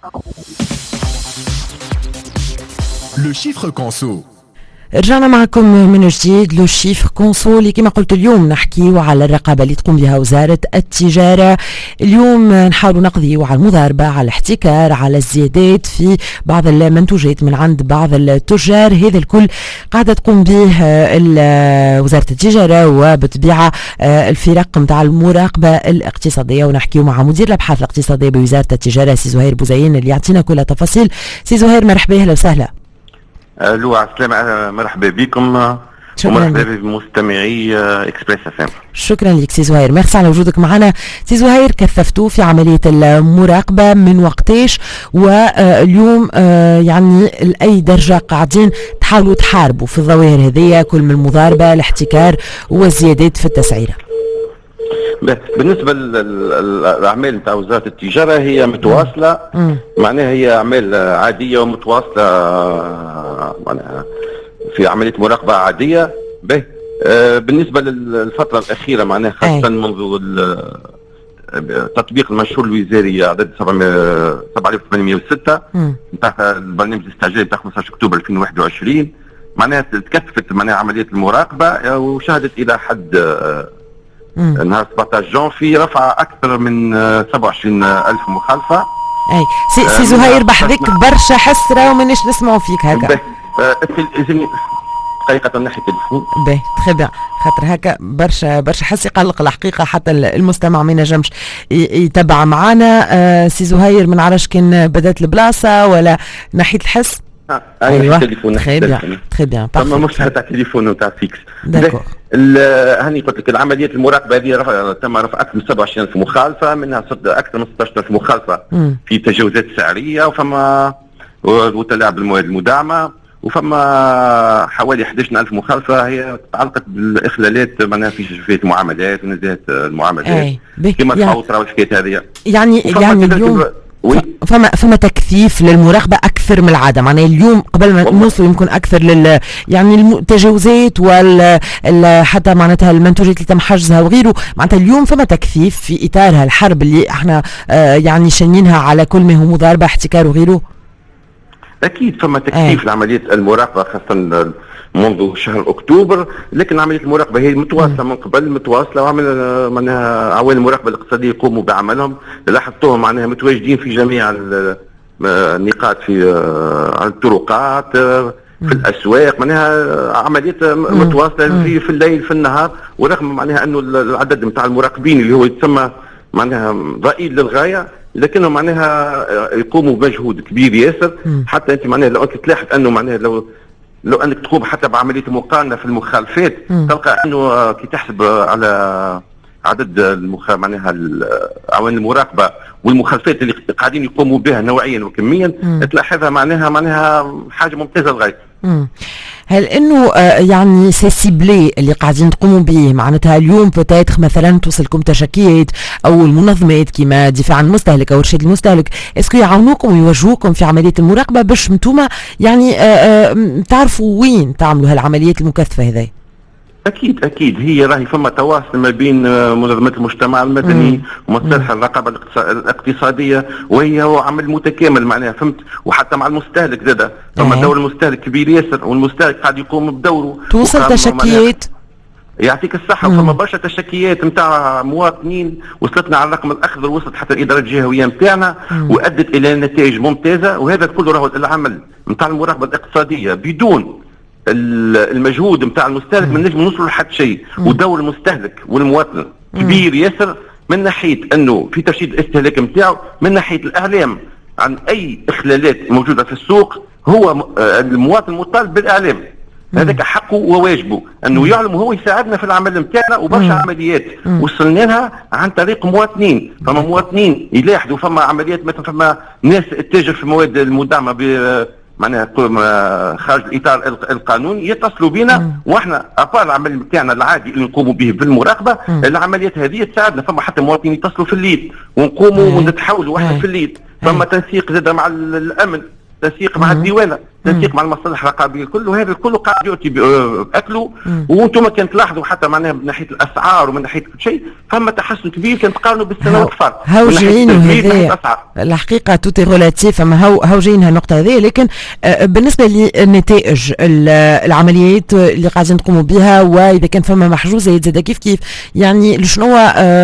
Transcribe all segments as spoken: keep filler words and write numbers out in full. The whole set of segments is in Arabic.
لو شيفر كونسو. رجعنا معكم من جديد. لو شيفر كونسو اللي كما قلت اليوم نحكيو على الرقابة اللي تقوم بها وزارة التجارة. اليوم نحاولوا نقضيو على المضاربة، على الاحتكار، على الزيادات في بعض المنتوجات من عند بعض التجار. هذا الكل قاعدة تقوم به وزارة التجارة وبطبيعة الفرق متاع المراقبة الاقتصادية. ونحكيو مع مدير الأبحاث الاقتصادية بوزارة التجارة سي زهير بوزين اللي يعطينا كل التفاصيل. سي زهير مرحبا، اهلا وسهلا. الو عسلامة، مرحبا بكم ومرحبا بمستمعي اكسبريس اف ام. شكرا لك سي زهير، ميرسي على وجودك معنا. سي زهير، كثفتوا في عملية المراقبة من وقتاش، واليوم يعني لأي درجة قاعدين تحاولوا تحاربوا في الظواهر هذه كل من المضاربة، الاحتكار والزيادات في التسعيرة؟ بالنسبة للأعمال نتاع وزارة التجارة هي متواصلة، معناها هي أعمال عادية ومتواصلة، معناها في عملية مراقبة عادية. به بالنسبة للفترة الأخيرة معناها خاصة منذ تطبيق المنشور الوزاري عدد سبعة آلاف وثمانمئة وستة نتاع البرنامج الاستعجالي نتاع خمسة عشر أكتوبر ألفين وواحد وعشرين، معناها تكثفت معناها عملية المراقبة وشهدت إلى حد نهار سبعة عشر جون في رفع اكثر من سبعة وعشرين ألف مخالفه. اي سي, سي زهير بحذك برشا حسره ومانيش نسمعوا فيك هكا. اذن دقيقه نحي التليفون. باهي تخي بيان، خاطر هكا برشا برشا حس يقلق الحقيقه، حتى المستمع ما ينجمش يتبع معانا. آه سي زهير من عرش كان بدات البلاصه ولا نحيت الحس؟ اه ايوه التليفون تخي بيان تخي بيان اما مش تاع التليفون نتاع فيكس. داكور. هاني قلت لك العمليات المراقبه هذه تم رفع اكثر من سبعة وعشرين ألف مخالفه، منها اكثر من ستة عشر ألف مخالفه م. في تجاوزات سعريه، وفما وتلاعب المواد المدعمه، وفما حوالي أحد عشر ألف مخالفه هي تعلقت بالاخلالات معناها في شفافيه المعاملات ونزاهه المعاملات كما الفوتره والحكايات هذه. يعني يعني اليوم فما فما تكثيف للمراقبه اكثر من العاده، معناها اليوم قبل ما نوصلوا يمكن اكثر لل يعني التجاوزات وال حتى معناتها المنتوجات اللي تم حجزها وغيره، معناتها اليوم فما تكثيف في اطار الحرب اللي احنا آه يعني شنينها على كل ما هو مضاربه احتكار وغيره. اكيد فما تكثيف لعمليه المراقبه خاصه منذ شهر اكتوبر، لكن عمليه المراقبه هي متواصله من قبل، متواصله، وعمل معناها عوامل المراقبه الاقتصاديه يقوموا بعملهم، لاحظتوهم معناها متواجدين في جميع النقاط، في على الطرقات، في الاسواق، معناها عمليات متواصله في في الليل في النهار، ورغم معناها انه العدد نتاع المراقبين اللي هو يتسمى معناها ضئيل للغايه، لكنهم معناها يقوموا بمجهود كبير ياسر. حتى انت معناها لو انت تلاحظ انه معناها لو لو انك تقوم حتى بعمليه مقارنه في المخالفات م. تلقى انه كي تحسب على عدد المخ... معناها عوامل المراقبه والمخالفات اللي قاعدين يقوموا بها نوعيا وكميا م. تلاحظها معناها معناها حاجه ممتازه للغايه. هل انه آه يعني سي سيبلي اللي قاعدين تقوموا به معناتها اليوم بتاتخ مثلا توصلكم تشكيات او المنظمات كما دفاع عن المستهلك او ارشاد المستهلك، اسكو يعاونوكم ويوجهوكم في عمليه المراقبه باش انتوما يعني آه آه تعرفوا وين تعملوا هالعمليات المكثفه هذه؟ اكيد اكيد هي راهي فما تواصل ما بين منظمات المجتمع المدني ومصالح الرقابه الاقتصاديه، وهي هو عمل متكامل معناها فهمت، وحتى مع المستهلك زاده فما دور المستهلك كبير ياسر، والمستهلك قاعد يقوم بدوره. توصل تشكيات يعطيك الصحه، وفما برشا تشكيات نتاع مواطنين وصلتنا على الرقم الاخضر، وصلت حتى الاداره الجهويه نتاعنا وادت الى نتائج ممتازه، وهذا كله راهو العمل نتاع المراقبه الاقتصاديه. بدون المجهود نتاع المستهلك ما نجم نوصلوا لحد شيء، ودور المستهلك والمواطن كبير ياسر، من ناحيه انه في ترشيد الاستهلاك نتاعو، من ناحيه الاعلام عن اي اخلالات موجوده في السوق. هو المواطن مطالب بالاعلام، هذاك حقه وواجبه انه يعلم، وهو يساعدنا في العمل نتاعنا. وبرشا عمليات وصلنا لها عن طريق مواطنين، فما مواطنين يلاحظوا فما عمليات مثلا فما ناس تتاجر في المواد المدعمه ب معناها خارج الاطار القانوني، يتصلوا بنا واحنا ابار العمل نتاعنا العادي اللي نقوموا به بالمراقبه، العمليات هذه تساعدنا. فما حتى مواطنين يتصلوا في الليل ونقوموا ونتحاولوا واحنا في الليل، فما تنسيق زاد مع الامن، تنسيق مع الديوانه، تنسيق مع المصالح الرقابيه الكل، وهذا الكل قاعد يؤتي باكله. وانتم كان تلاحظوا حتى معناها من ناحيه الاسعار ومن ناحيه كل شيء فما تحسن كبير كان تقارنوا بالسنوات الفارقه. هاو جايين هذايا الحقيقه توتي ريلاتيف، اما هاو هاو جايين هالنقطه هذه. لكن بالنسبه للنتائج العمليات اللي قاعدين تقوموا بها، واذا كان فما محجوزه يتزاد كيف كيف، يعني شنو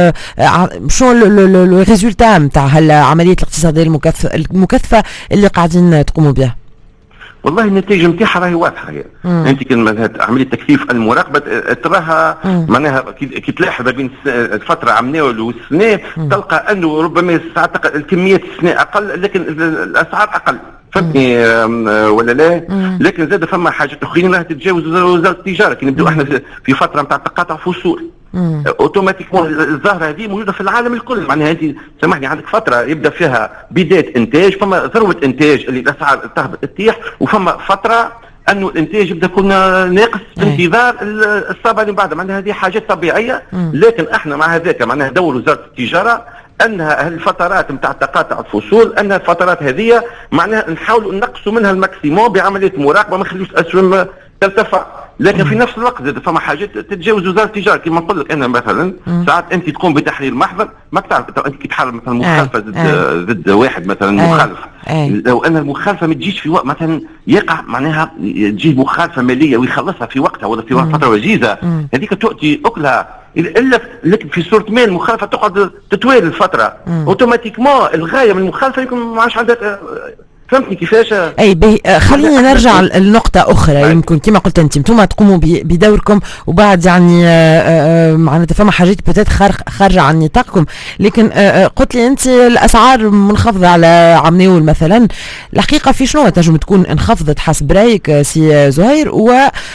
شنو لو ريزولتا نتاع هالعمليات الاقتصاديه المكثفه اللي قاعدين تقوموا بها؟ والله النتيجه نتاعها راهي واضحه. هي انت كان عمليه تكثيف المراقبه تراها معناها كي تلاحظ بين الفتره عمناول والسنه تلقى انه ربما ساعات الكميات السنه اقل لكن الاسعار اقل، فهمتني ولا لا؟ لكن زاد فما حاجات اخرين راها تتجاوز وزاره التجاره. كي نبداو احنا في فتره نتاع تقاطع فصول اوتوماتيكمون الظاهره هذه موجوده في العالم الكل. معناها انت سامحني عندك فتره يبدا فيها بدايه انتاج، فما ذروه انتاج اللي الاسعار تهبط تطيح، وفما فتره انه الانتاج يبدا يكون ناقص بانتظار الصابه اللي بعدها. معناها هذه حاجات طبيعيه، لكن احنا مع هذاك معناها دور وزاره التجاره انها الفترات نتاع تقاطع الفصول انها الفترات هذه معناها نحاولوا نقصوا منها الماكسيموم بعمليه مراقبه، ما نخليوش اسهم ترتفع. لكن في نفس الوقت زاد فما حاجات تتجاوز وزاره التجاره. كما نقول لك انا مثلا ساعات انت تقوم بتحرير محضر ما تعرف انت كي تحرر مثلا مخالفه ضد ضد واحد مثلا مخالف، لو ان المخالفه ما تجيش في وقت مثلا يقع معناها تجي مخالفه ماليه ويخلصها في وقتها ولا في فتره وجيزه، هذيك تؤتي اكلها. الا لكن في صوره ما المخالفه تقعد تتوالي الفتره اوتوماتيكمون الغايه من المخالفه يكون ما عادش عندها. فهمتني كيفاش؟ اي به خلينا نرجع لنقطة أخرى. يمكن كما قلت أنت انتم تقوموا بدوركم وبعد يعني معناتها فما حاجات بتات خارجة عن نطاقكم، لكن قلت لي أنت الأسعار منخفضة على عمناول مثلا. الحقيقة في شنو تنجم تكون انخفضت حسب رأيك سي زهير، و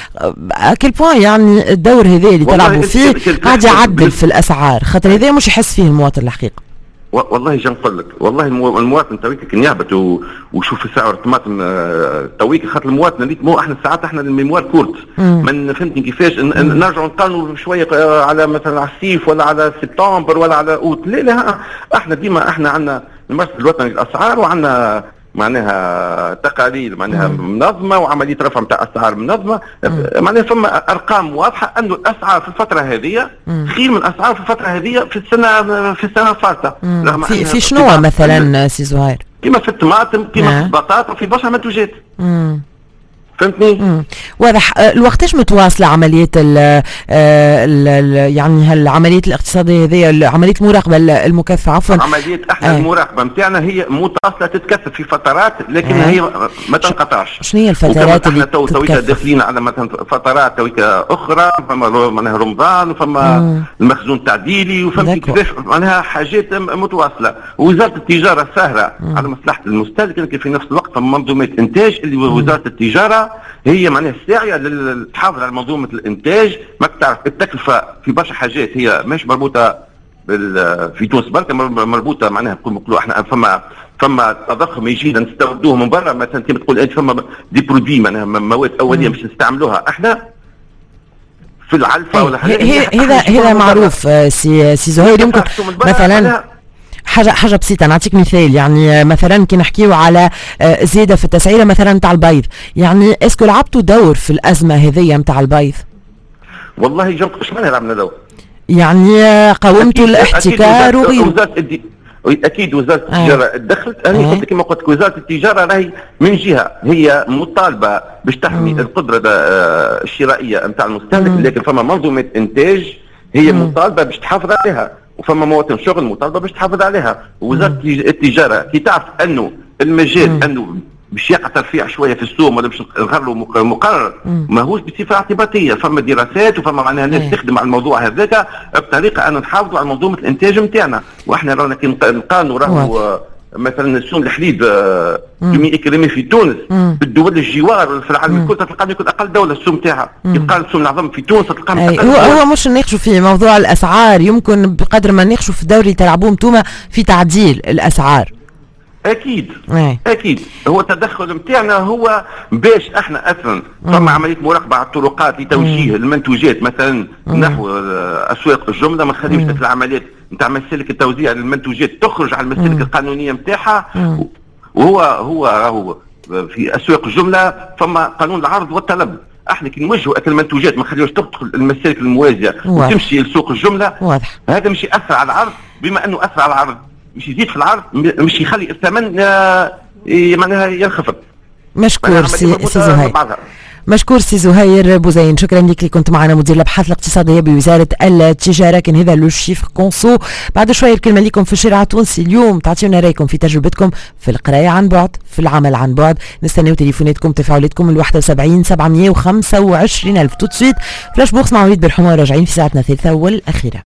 أكل بوان يعني الدور هذا اللي تلعبوا فيه قاعد يعدل في الأسعار، خاطر هذا مش يحس فيه المواطن الحقيقة. والله جا نقول لك والله المواطن تويك كي يهبط ويشوف سعر الطماطم تويك، خاطر المواطن اللي مو احنا ساعات احنا الميموار كورت من فهمتني كيفاش نرجعوا نقارنوا شويه على مثلا على الصيف ولا على سبتمبر ولا على اوت. لا لا احنا ديما احنا عندنا المرصد الوطني للاسعار وعندنا معناها تقارير معناها منظمه وعمليه رفع نتاع اسعار منظمه. معناها فما ارقام واضحه انه الاسعار في الفتره هذه خير من الاسعار في الفتره هذه في السنه في السنه الفارطه. في, في شنو مثلا سي زهير؟ كما في الطماطم كما في البطاطا وفي برشا منتوجات. فهمتني؟ واضح. الوقتاش متواصله عمليه ال ال يعني هالعمليات الاقتصاديه هذه عمليه المراقبه المكثفه عفوا؟ عمليه احنا آه. المراقبه نتاعنا هي متواصله تتكثف في فترات لكن آه. هي ما تنقطعش. شنو هي الفترات اللي احنا تويكا داخلين على مثلا فترات تويكا اخرى، فما معناها رمضان وفما المخزون التعديلي وفهمتي كيفاش معناها حاجات متواصله. ووزاره التجاره ساهره على مصلحه المستهلك، لكن في نفس الوقت فما منظومه انتاج اللي وزاره التجاره هي معناها الساعيه للحافظ على منظومه الانتاج. ما تعرف التكلفه في برشا حاجات هي مش مربوطه في تونس بركه، مربوطه معناها نقولوا احنا فما فما تضخم يجينا نستوردوه من برا. مثلا كما تقول انت فما دي برودوي معناها مواد اوليه باش نستعملوها احنا في العلفه ولا حاجه. هذا هذا معروف سي سي زهير. يمكن مثلا حاجه حاجه بسيطه نعطيك مثال. يعني مثلا كي نحكيو على زياده في التسعيره مثلا نتاع البيض، يعني اسكو لعبتوا دور في الازمه هذيا نتاع البيض؟ والله جنب اش معناها لعبنا دور؟ يعني قاومتوا الاحتكار وغيره. اكيد وزاره التجاره آه. دخلت. انا قلت كما قلت وزاره التجاره راهي من جهه هي مطالبه باش تحمي مم. القدره الشرائيه نتاع المستهلك، لكن فما منظومه انتاج هي مم. مطالبه باش تحافظ عليها، وفما مواطن شغل مطالبه باش تحافظ عليها. ووزاره التجاره كي تعرف انه المجال مم. انه باش يقع ترفيع شويه في السوق ولا باش نغروا مقرر ماهوش بصفه اعتباطيه. فما دراسات وفما معناها ناس تخدم على الموضوع هذاك بطريقه ان نحافظوا على منظومه الانتاج نتاعنا. واحنا رانا كي نقارنوا راهو مثلا السوم الحليب سومي اكرامي في تونس بالدول الجوار في العالم الكل تلقى يكون اقل دوله السوم تاعها. يقال السوم العظم في تونس تلقى هو هو مش نناقشوا في موضوع الاسعار، يمكن بقدر ما نناقشوا في الدوري اللي تلعبوه انتوما في تعديل الاسعار. اكيد أي. اكيد هو التدخل نتاعنا هو باش احنا اصلا فما عمليه مراقبه على الطرقات لتوجيه المنتوجات مثلا مم. نحو اسواق الجمله، ما نخليوش العمليات نتاع مسالك التوزيع للمنتوجات تخرج على المسالك القانونيه نتاعها. وهو هو راهو في اسواق الجمله فما قانون العرض والطلب. احنا كي نوجهوا اكل المنتوجات ما نخليوش تدخل المسالك الموازيه وتمشي لسوق الجمله واضح. هذا مش ياثر على العرض، بما انه اثر على العرض مش يزيد في العرض، مش يخلي الثمن معناها ينخفض. مشكور سي زهير. مشكور سي زهير بوزين، شكرا لك اللي كنت معنا مدير الابحاث الاقتصاديه بوزاره التجاره. كان هذا لو شيفر كونسو. بعد شويه الكلمه لكم في الشارع التونسي اليوم، تعطيونا رايكم في تجربتكم في القرايه عن بعد، في العمل عن بعد. نستناو تليفوناتكم تفاعلاتكم ال واحد وسبعين سبعمية وخمسة وعشرين ألف. تو تسويت فلاش بوكس مع وليد بالحمار، راجعين في ساعتنا الثالثه والاخيره.